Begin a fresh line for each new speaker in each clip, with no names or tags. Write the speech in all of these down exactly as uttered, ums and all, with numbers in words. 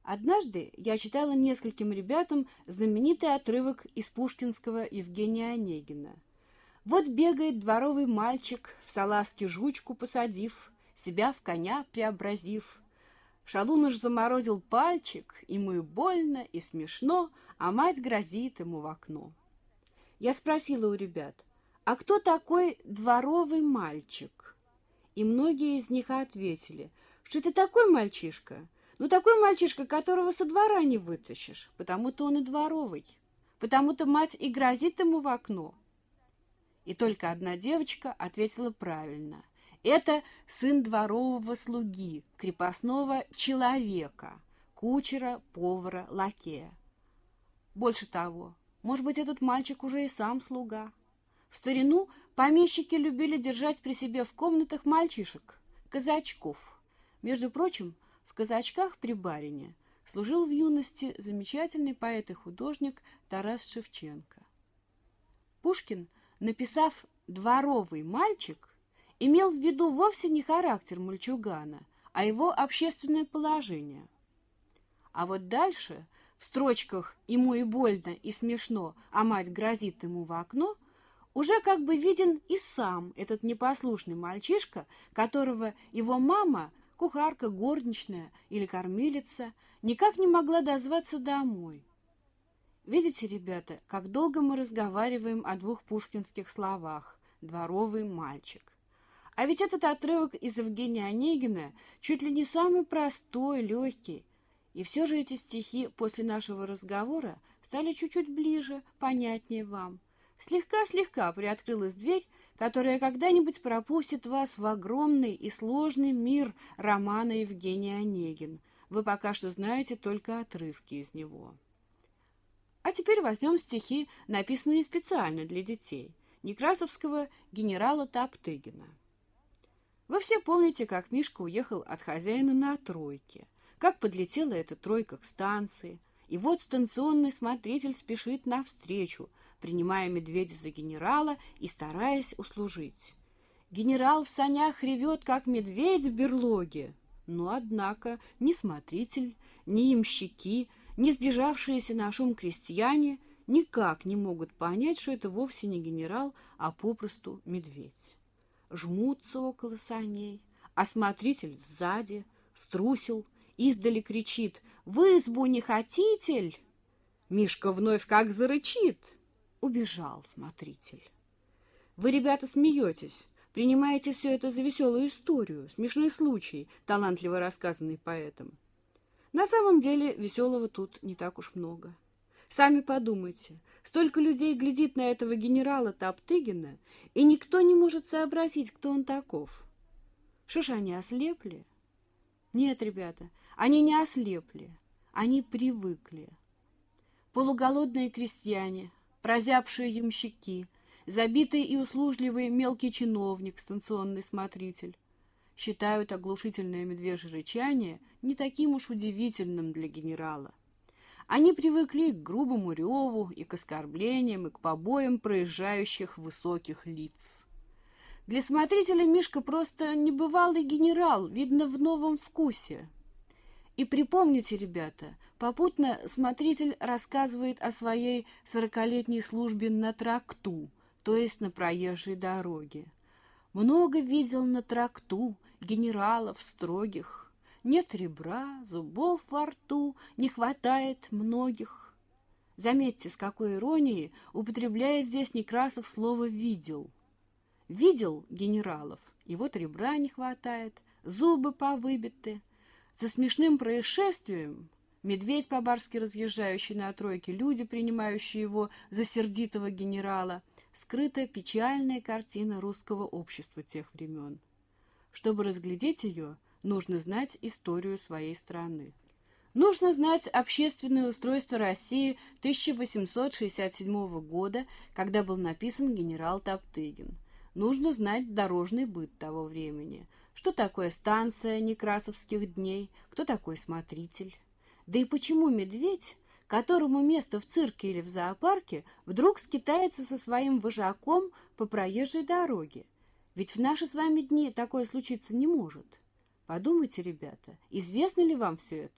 Однажды я читала нескольким ребятам знаменитый отрывок из пушкинского Евгения Онегина. Вот бегает дворовый мальчик, в салазки жучку посадив, себя в коня преобразив. Шалун уж заморозил пальчик, ему и больно, и смешно, а мать грозит ему в окно. Я спросила у ребят, а кто такой дворовый мальчик? И многие из них ответили, что это такой мальчишка, ну такой мальчишка, которого со двора не вытащишь, потому-то он и дворовый, потому-то мать и грозит ему в окно. И только одна девочка ответила правильно. Это сын дворового слуги, крепостного человека, кучера, повара, лакея. Больше того, может быть, этот мальчик уже и сам слуга. В старину помещики любили держать при себе в комнатах мальчишек, казачков. Между прочим, в казачках при барине служил в юности замечательный поэт и художник Тарас Шевченко. Пушкин, написав «Дворовый мальчик», имел в виду вовсе не характер мальчугана, а его общественное положение. А вот дальше, в строчках «ему и больно, и смешно, а мать грозит ему в окно», уже как бы виден и сам этот непослушный мальчишка, которого его мама, кухарка, горничная или кормилица, никак не могла дозваться домой. Видите, ребята, как долго мы разговариваем о двух пушкинских словах «дворовый мальчик». А ведь этот отрывок из Евгения Онегина чуть ли не самый простой, легкий. И все же эти стихи после нашего разговора стали чуть-чуть ближе, понятнее вам. Слегка-слегка приоткрылась дверь, которая когда-нибудь пропустит вас в огромный и сложный мир романа Евгения Онегин. Вы пока что знаете только отрывки из него. А теперь возьмем стихи, написанные специально для детей, некрасовского генерала Топтыгина. Вы все помните, как Мишка уехал от хозяина на тройке, как подлетела эта тройка к станции, и вот станционный смотритель спешит навстречу, принимая медведя за генерала и стараясь услужить. Генерал в санях ревет, как медведь в берлоге, но, однако, ни смотритель, ни ямщики, ни сбежавшиеся на шум крестьяне никак не могут понять, что это вовсе не генерал, а попросту медведь. Жмутся около саней, а смотритель сзади струсил, издали кричит: «В избу не хотитель?» Мишка вновь как зарычит. Убежал смотритель. Вы, ребята, смеетесь, принимаете все это за веселую историю, смешной случай, талантливо рассказанный поэтом. На самом деле веселого тут не так уж много. Сами подумайте, столько людей глядит на этого генерала Топтыгина, и никто не может сообразить, кто он таков. Что ж, они ослепли? Нет, ребята, они не ослепли, они привыкли. Полуголодные крестьяне, прозябшие ямщики, забитый и услужливый мелкий чиновник, станционный смотритель, считают оглушительное медвежье рычание не таким уж удивительным для генерала. Они привыкли к грубому реву, и к оскорблениям, и к побоям проезжающих высоких лиц. Для смотрителя Мишка просто небывалый генерал, видно, в новом вкусе. И припомните, ребята, попутно смотритель рассказывает о своей сорокалетней службе на тракту, то есть на проезжей дороге. Много видел на тракту генералов строгих. Нет ребра, зубов во рту, не хватает многих. Заметьте, с какой иронией употребляет здесь Некрасов слово «видел». Видел генералов, и вот ребра не хватает, зубы повыбиты. За смешным происшествием медведь по-барски разъезжающий на тройке, люди, принимающие его за сердитого генерала, скрыта печальная картина русского общества тех времен. Чтобы разглядеть ее, нужно знать историю своей страны. Нужно знать общественное устройство России тысяча восемьсот шестьдесят седьмого года, когда был написан генерал Топтыгин. Нужно знать дорожный быт того времени. Что такое станция Некрасовских дней, кто такой смотритель. Да и почему медведь, которому место в цирке или в зоопарке, вдруг скитается со своим вожаком по проезжей дороге? Ведь в наши с вами дни такое случиться не может. Подумайте, ребята, известно ли вам все это?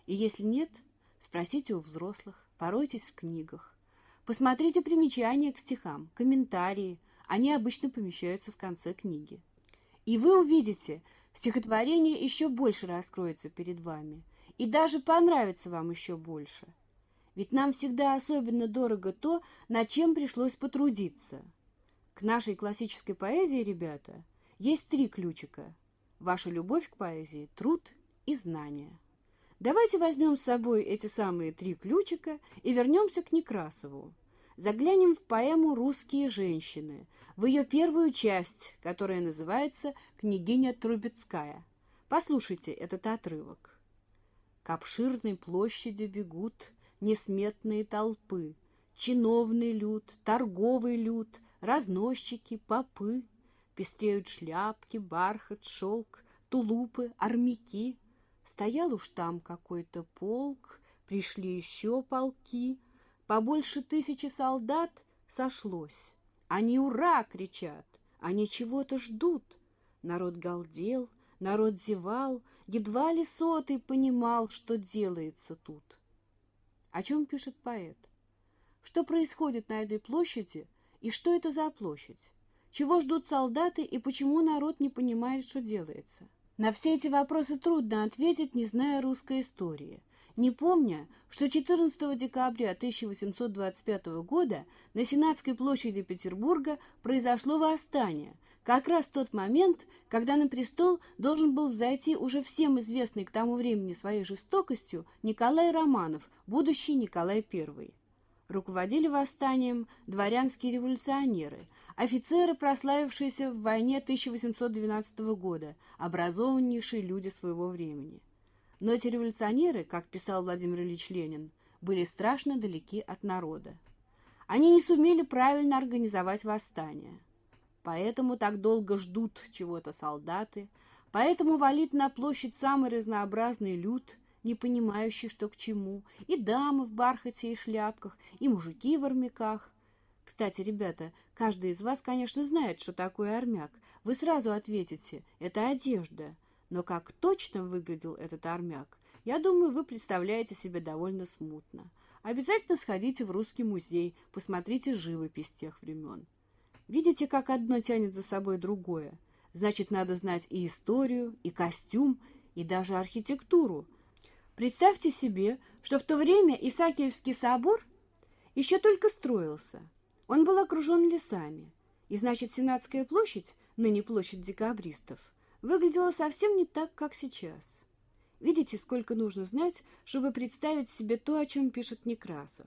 И если нет, спросите у взрослых, поройтесь в книгах. Посмотрите примечания к стихам, комментарии, они обычно помещаются в конце книги. И вы увидите, стихотворение еще больше раскроется перед вами, и даже понравится вам еще больше. Ведь нам всегда особенно дорого то, над чем пришлось потрудиться. К нашей классической поэзии, ребята, есть три ключика. Ваша любовь к поэзии, труд и знания. Давайте возьмем с собой эти самые три ключика и вернемся к Некрасову. Заглянем в поэму «Русские женщины», в ее первую часть, которая называется «Княгиня Трубецкая». Послушайте этот отрывок. «К обширной площади бегут несметные толпы, чиновный люд, торговый люд, разносчики, попы, пестреют шляпки, бархат, шелк, тулупы, армяки. Стоял уж там какой-то полк, пришли еще полки, побольше тысячи солдат сошлось. Они «Ура!» кричат, они чего-то ждут. Народ галдел, народ зевал, едва ли сотый понимал, что делается тут». О чем пишет поэт? Что происходит на этой площади и что это за площадь? Чего ждут солдаты и почему народ не понимает, что делается? На все эти вопросы трудно ответить, не зная русской истории, не помня, что четырнадцатого декабря тысяча восемьсот двадцать пятого года на Сенатской площади Петербурга произошло восстание, как раз в тот момент, когда на престол должен был взойти уже всем известный к тому времени своей жестокостью Николай Романов, будущий Николай Первый. Руководили восстанием дворянские революционеры, офицеры, прославившиеся в войне тысяча восемьсот двенадцатого года, образованнейшие люди своего времени. Но эти революционеры, как писал Владимир Ильич Ленин, были страшно далеки от народа. Они не сумели правильно организовать восстание. Поэтому так долго ждут чего-то солдаты, поэтому валит на площадь самый разнообразный люд, не понимающий, что к чему, и дамы в бархате и шляпках, и мужики в армяках. Кстати, ребята, каждый из вас, конечно, знает, что такое армяк. Вы сразу ответите, это одежда. Но как точно выглядел этот армяк, я думаю, вы представляете себе довольно смутно. Обязательно сходите в Русский музей, посмотрите живопись тех времен. Видите, как одно тянет за собой другое? Значит, надо знать и историю, и костюм, и даже архитектуру. Представьте себе, что в то время Исаакиевский собор еще только строился. Он был окружен лесами, и, значит, Сенатская площадь, ныне площадь декабристов, выглядела совсем не так, как сейчас. Видите, сколько нужно знать, чтобы представить себе то, о чем пишет Некрасов.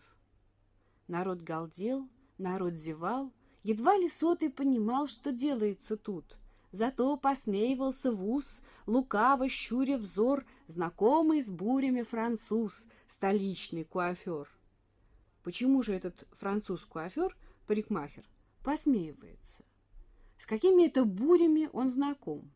Народ галдел, народ зевал, едва ли сотый понимал, что делается тут. Зато посмеивался в ус, лукаво щуря взор, знакомый с бурями француз, столичный куафер. Почему же этот француз-куафер, парикмахер, посмеивается? С какими это бурями он знаком?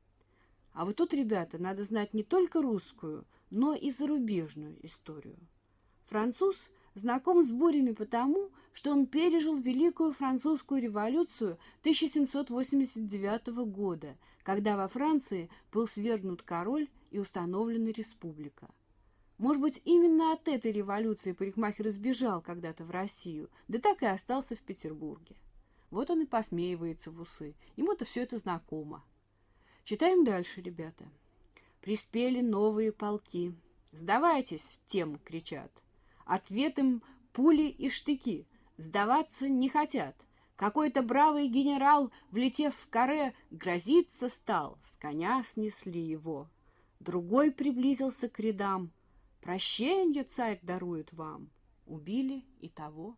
А вот тут, ребята, надо знать не только русскую, но и зарубежную историю. Француз знаком с бурями потому, что он пережил Великую Французскую революцию тысяча семьсот восемьдесят девятого года, когда во Франции был свергнут король и установлена республика. Может быть, именно от этой революции парикмахер сбежал когда-то в Россию, да так и остался в Петербурге. Вот он и посмеивается в усы, ему-то все это знакомо. Читаем дальше, ребята. Приспели новые полки. «Сдавайтесь!» — тем кричат. Ответ им пули и штыки. Сдаваться не хотят. Какой-то бравый генерал, влетев в каре, грозиться стал. С коня снесли его. Другой приблизился к рядам. «Прощенье царь дарует вам!» Убили и того.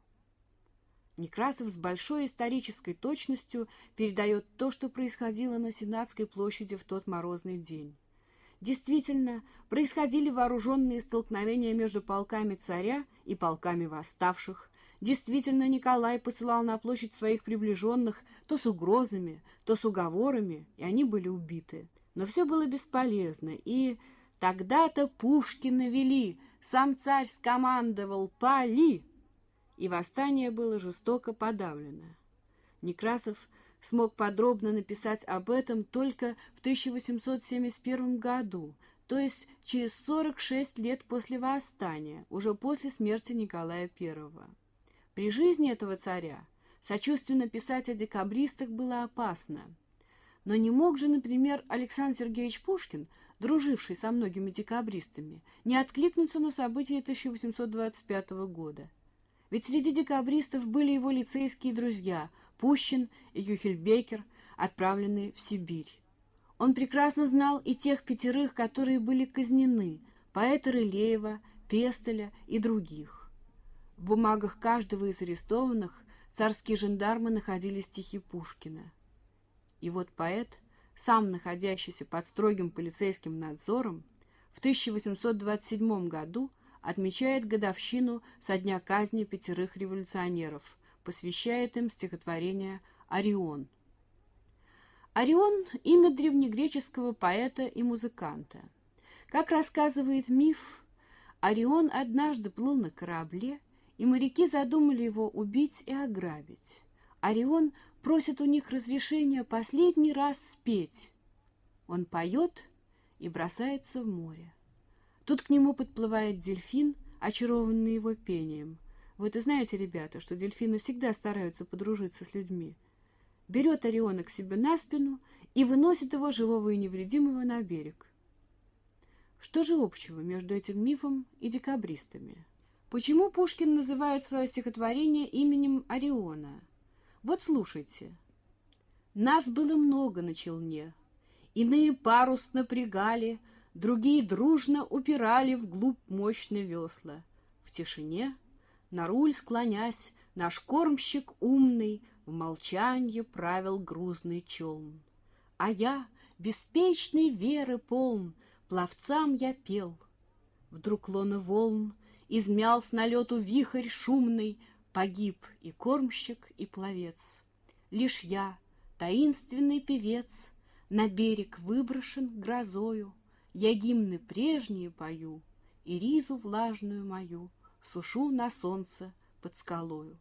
Некрасов с большой исторической точностью передает то, что происходило на Сенатской площади в тот морозный день. Действительно, происходили вооруженные столкновения между полками царя и полками восставших. Действительно, Николай посылал на площадь своих приближенных то с угрозами, то с уговорами, и они были убиты. Но все было бесполезно, и тогда-то пушки навели, сам царь скомандовал «Пали!» И восстание было жестоко подавлено. Некрасов смог подробно написать об этом только в тысяча восемьсот семьдесят первом году, то есть через сорок шесть лет после восстания, уже после смерти Николая Первого. При жизни этого царя сочувственно писать о декабристах было опасно. Но не мог же, например, Александр Сергеевич Пушкин, друживший со многими декабристами, не откликнуться на события тысяча восемьсот двадцать пятого года. Ведь среди декабристов были его лицейские друзья Пущин и Юхельбекер, отправленные в Сибирь. Он прекрасно знал и тех пятерых, которые были казнены, поэта Рылеева, Пестеля и других. В бумагах каждого из арестованных царские жандармы находили стихи Пушкина. И вот поэт, сам находящийся под строгим полицейским надзором, в тысяча восемьсот двадцать седьмом году отмечает годовщину со дня казни пятерых революционеров, посвящает им стихотворение «Орион». Орион – имя древнегреческого поэта и музыканта. Как рассказывает миф, Орион однажды плыл на корабле, и моряки задумали его убить и ограбить. Орион просит у них разрешения последний раз спеть. Он поет и бросается в море. Тут к нему подплывает дельфин, очарованный его пением. Вы-то знаете, ребята, что дельфины всегда стараются подружиться с людьми. Берет Ориона к себе на спину и выносит его живого и невредимого на берег. Что же общего между этим мифом и декабристами? Почему Пушкин называет свое стихотворение именем Ориона? Вот слушайте. «Нас было много на челне, иные парус напрягали, другие дружно упирали вглубь мощные весла. В тишине, на руль склонясь, наш кормщик умный в молчанье правил грузный челн. А я, беспечной веры полн, пловцам я пел. Вдруг лона волн измял с налету вихрь шумный, погиб и кормщик, и пловец. Лишь я, таинственный певец, на берег выброшен грозою, я гимны прежние пою, и ризу влажную мою сушу на солнце под скалою».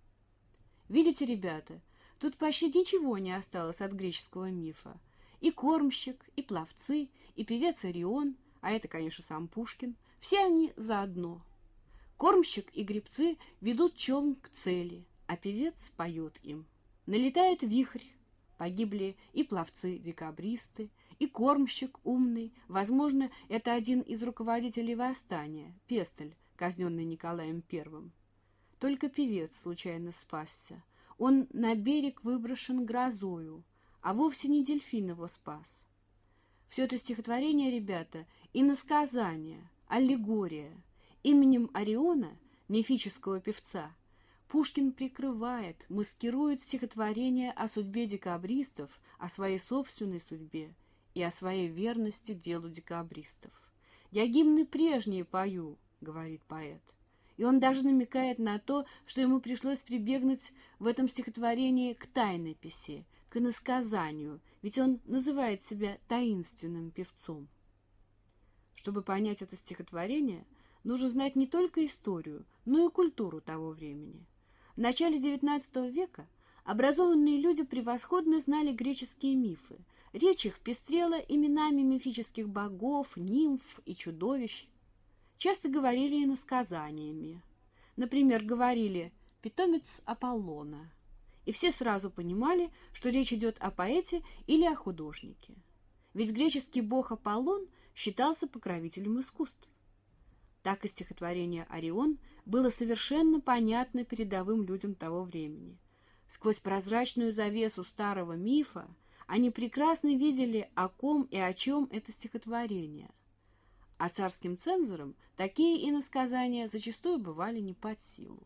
Видите, ребята, тут почти ничего не осталось от греческого мифа. И кормщик, и пловцы, и певец Орион, а это, конечно, сам Пушкин, все они заодно. Кормщик и гребцы ведут челн к цели, а певец поет им. Налетает вихрь, погибли и пловцы-декабристы, и кормщик умный, возможно, это один из руководителей восстания, Пестель, казненный Николаем Первым. Только певец случайно спасся. Он на берег выброшен грозою, а вовсе не дельфин его спас. Все это стихотворение, ребята, иносказание, аллегория. Именем Ориона, мифического певца, Пушкин прикрывает, маскирует стихотворение о судьбе декабристов, о своей собственной судьбе и о своей верности делу декабристов. «Я гимны прежние пою», — говорит поэт. И он даже намекает на то, что ему пришлось прибегнуть в этом стихотворении к тайнописи, к иносказанию, ведь он называет себя таинственным певцом. Чтобы понять это стихотворение, нужно знать не только историю, но и культуру того времени. В начале девятнадцатого века образованные люди превосходно знали греческие мифы. Речь их пестрела именами мифических богов, нимф и чудовищ. Часто говорили иносказаниями. Например, говорили «питомец Аполлона». И все сразу понимали, что речь идет о поэте или о художнике. Ведь греческий бог Аполлон считался покровителем искусств. Так и стихотворение «Орион» было совершенно понятно передовым людям того времени. Сквозь прозрачную завесу старого мифа они прекрасно видели, о ком и о чем это стихотворение. А царским цензорам такие иносказания зачастую бывали не под силу.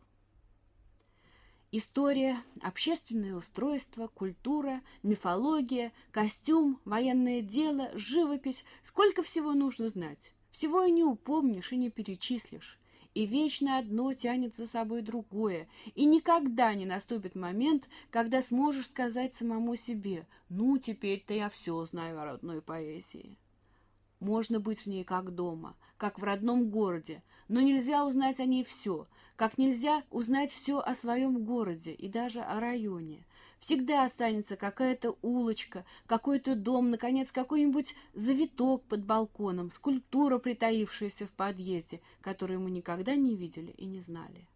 История, общественное устройство, культура, мифология, костюм, военное дело, живопись – сколько всего нужно знать. Всего и не упомнишь, и не перечислишь. И вечно одно тянет за собой другое, и никогда не наступит момент, когда сможешь сказать самому себе: «Ну, теперь-то я все знаю о родной поэзии». Можно быть в ней как дома, как в родном городе, но нельзя узнать о ней все, как нельзя узнать все о своем городе и даже о районе. Всегда останется какая-то улочка, какой-то дом, наконец, какой-нибудь завиток под балконом, скульптура, притаившаяся в подъезде, которую мы никогда не видели и не знали.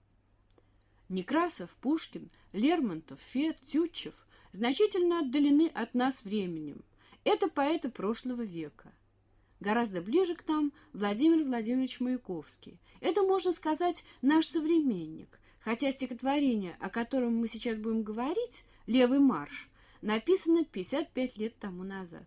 Некрасов, Пушкин, Лермонтов, Фет, Тютчев значительно отдалены от нас временем. Это поэты прошлого века. Гораздо ближе к нам Владимир Владимирович Маяковский. Это, можно сказать, наш современник, хотя стихотворение, о котором мы сейчас будем говорить, «Левый марш», написано пятьдесят пять лет тому назад.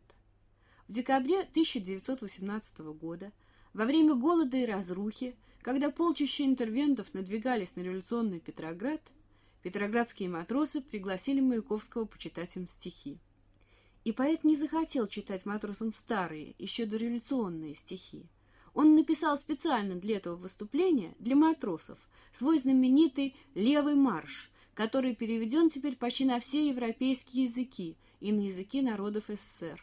В декабре тысяча девятьсот восемнадцатого года, во время голода и разрухи, когда полчища интервентов надвигались на революционный Петроград, петроградские матросы пригласили Маяковского почитать им стихи. И поэт не захотел читать матросам старые, еще дореволюционные стихи. Он написал специально для этого выступления, для матросов, свой знаменитый «Левый марш», который переведен теперь почти на все европейские языки и на языки народов СССР.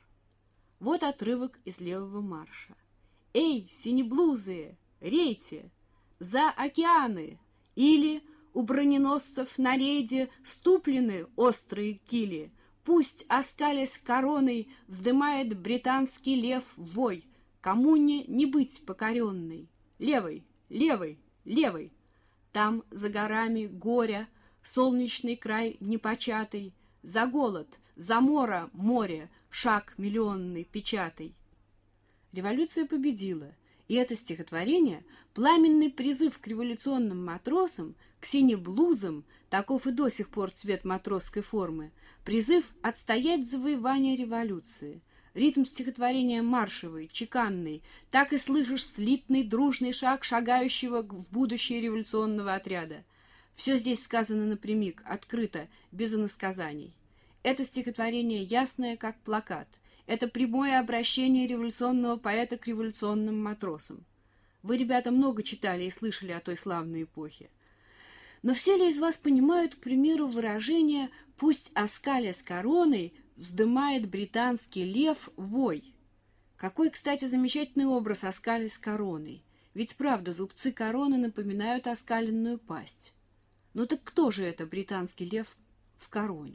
Вот отрывок из «Левого марша». «Эй, синеблузые, рейте! За океаны!» Или «У броненосцев на рейде ступлены острые кили! Пусть, оскалясь короной, вздымает британский лев вой! Коммуне не быть покоренной! Левой, левой, левой! Там за горами горя солнечный край непочатый, за голод, за мора море, шаг миллионный печатай. Революция победила, и это стихотворение — пламенный призыв к революционным матросам, к синеблузам, таков и до сих пор цвет матросской формы, призыв отстоять завоевание революции. Ритм стихотворения маршевый, чеканный, так и слышишь слитный дружный шаг шагающего в будущее революционного отряда. Все здесь сказано напрямик, открыто, без иносказаний. Это стихотворение ясное, как плакат. Это прямое обращение революционного поэта к революционным матросам. Вы, ребята, много читали и слышали о той славной эпохе. Но все ли из вас понимают, к примеру, выражение «пусть оскалясь короной вздымает британский лев вой»? Какой, кстати, замечательный образ оскалясь короной. Ведь, правда, зубцы короны напоминают оскаленную пасть. Ну так кто же это британский лев в короне?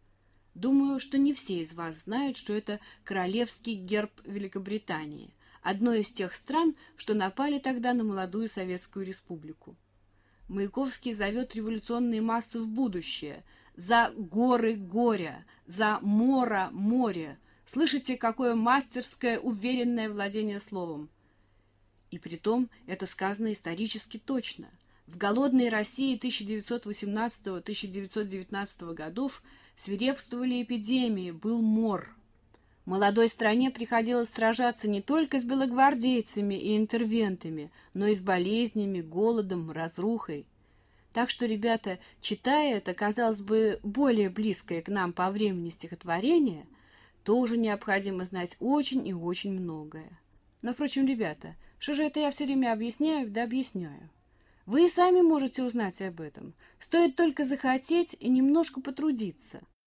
Думаю, что не все из вас знают, что это королевский герб Великобритании, одной из тех стран, что напали тогда на молодую Советскую Республику. Маяковский зовет революционные массы в будущее, за горы горя, за мора море. Слышите, какое мастерское, уверенное владение словом? И притом это сказано исторически точно. В голодной России тысяча девятьсот восемнадцатого — тысяча девятьсот девятнадцатого годов свирепствовали эпидемии, был мор. Молодой стране приходилось сражаться не только с белогвардейцами и интервентами, но и с болезнями, голодом, разрухой. Так что, ребята, читая это, казалось бы, более близкое к нам по времени стихотворение, тоже необходимо знать очень и очень многое. Но, впрочем, ребята, что же это я все время объясняю, да объясняю? Вы и сами можете узнать об этом. Стоит только захотеть и немножко потрудиться.